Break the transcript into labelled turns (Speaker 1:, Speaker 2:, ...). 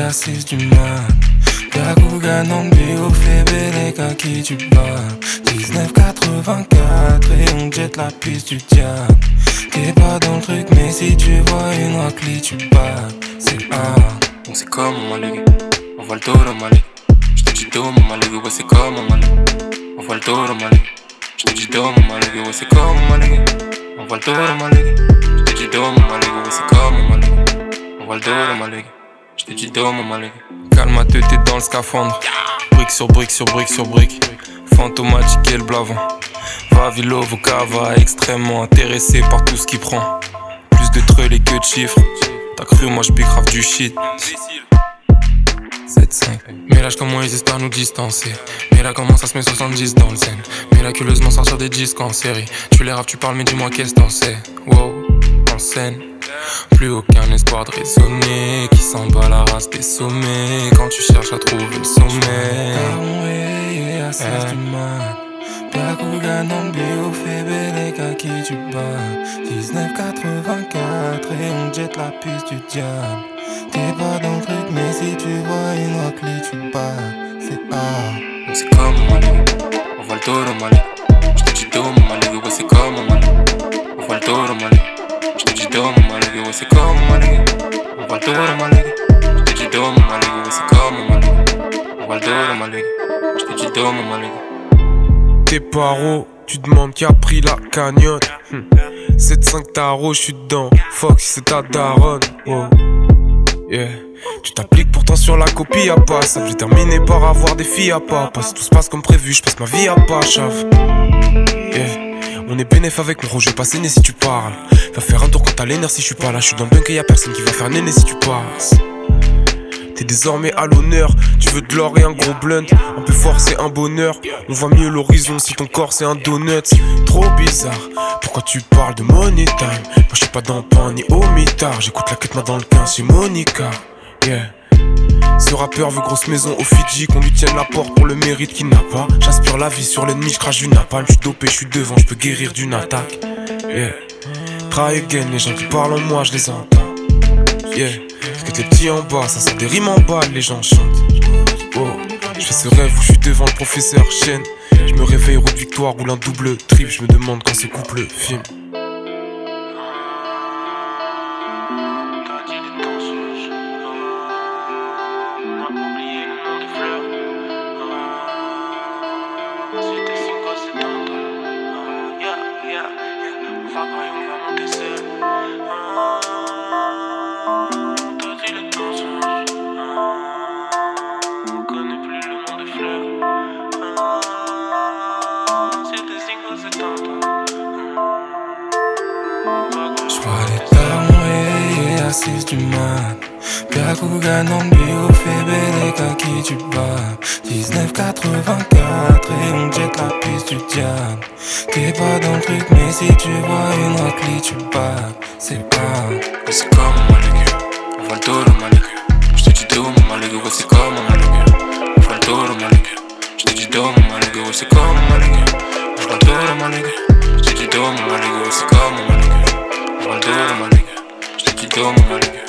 Speaker 1: assise du mat. Gagouga, Nambi, au Fébélec, à qui tu bats. 1984 et on jette la piste du diable. T'es pas dans le truc, mais si tu vois une raclée, tu bats. C'est hard.
Speaker 2: On sait comment, ma ligue. On voit le taureau, ma ligue. J'te dis dos, ma ligue. Ouais, c'est comment, ma ligue. On voit le taureau, ma ligue. J'te dis dos, ma ligue. Ouais, c'est comment, ma ligue. On voit le taureau, ma ligue. J'te dis dos, ma ligue. Ouais, c'est comment, ma ligue. On voit le taureau, ma ligue. J'te dis dos, ma ligue.
Speaker 1: Calme-toi, t'es dans le scaphandre. Brique sur brique sur brique sur brique. Fantomatique et le blavon. Va Vilo, Vocava, extrêmement intéressé par tout ce qu'il prend. Plus de treuils que de chiffres. T'as cru, moi j'bis grave du shit. 7-5. Mais là comment ils espèrent nous distancer. Mais là comment ça se met 70 dans le zen. Miraculeusement sortir des disques en série. Tu les raves, tu parles mais dis-moi qu'est-ce t'en sais. Wow, en scène. Plus aucun espoir de raisonner. Qui s'en bat la race des sommets. Quand tu cherches à trouver le sommet. Assise du mat. Gagouga, Nambi, au Fébélec, à qui tu bats. 1984 et on jette la piste du diable. T'es pas dans le truc, mais si tu vois une raclée, tu bats. C'est hard.
Speaker 2: On sait comment, ma ligue. On voit le taureau, ma ligue. J'te dis dos, ma ligue. Ouais, c'est comment, ma ligue. On voit le taureau, ma ligue. J'te dis dos, ma ligue. Ouais, c'est comment, ma ligue. On voit le taureau, ma ligue. J'te dis dos, ma ligue. Ouais, c'est comment, ma ligue. On voit le taureau, ma ligue. J'te dis dos, ma ligue.
Speaker 1: T'es paro, tu demandes qui a pris la cagnotte. 7-5 tarot, j'suis dedans. Fox, c'est ta daronne. Wow. Yeah. Tu t'appliques pourtant sur la copie à pas. Ça j'ai terminé par avoir des filles à pas. Si tout se passe comme prévu, j'passe ma vie à pas, chave. Yeah. On est bénéf avec mon Roger, pas né si tu parles. Va faire un tour quand t'as les nerfs si j'suis pas là. J'suis dans le bunk et y'a personne qui va faire néné si tu passes. T'es désormais à l'honneur, tu veux de l'or et un gros blunt. Un peu fort c'est un bonheur, on voit mieux l'horizon si ton corps c'est un donut. Trop bizarre, pourquoi tu parles de money time? Moi j'suis pas dans le pain ni au mitard. J'écoute la quête main dans le 15, c'est Monica. Yeah. Ce rappeur veut grosse maison au Fidji, qu'on lui tienne la porte pour le mérite qu'il n'a pas. J'aspire la vie sur l'ennemi, j'crache du napalm. J'suis dopé, j'suis devant, j'peux guérir d'une attaque. Yeah. Try again, les gens qui parlent en moi, j'les entends. Yeah. Parce que les petits en bas, ça sent des rimes en bas, les gens chantent. Oh, je fais ce rêve où je suis devant le professeur Chen. Je me réveille, route victoire, roule un double trip. Je me demande quand ce couple filme. J'vois les tarons et assises du mat. Gagouga, Nambi, au Fébélec, à qui tu bats. 1984 et on jette la piste du diable. T'es pas dans le truc, mais si tu vois une raclée, tu bats. C'est hard.
Speaker 2: Ouais, c'est comment, ma ligue. On voit le taureau, ma ligue. J'te dis dos, ma ligue. Ouais, c'est comment, ma ligue. On voit le taureau, ma ligue. J'te dis dos, ma ligue. Ouais, c'est comment, ma ligue. On voit le taureau, ma ligue. J'te dis dos, ma ligue. Ouais, c'est comment, ma ligue. On voit le taureau, ma ligue. J'te dis dos, ma ligue.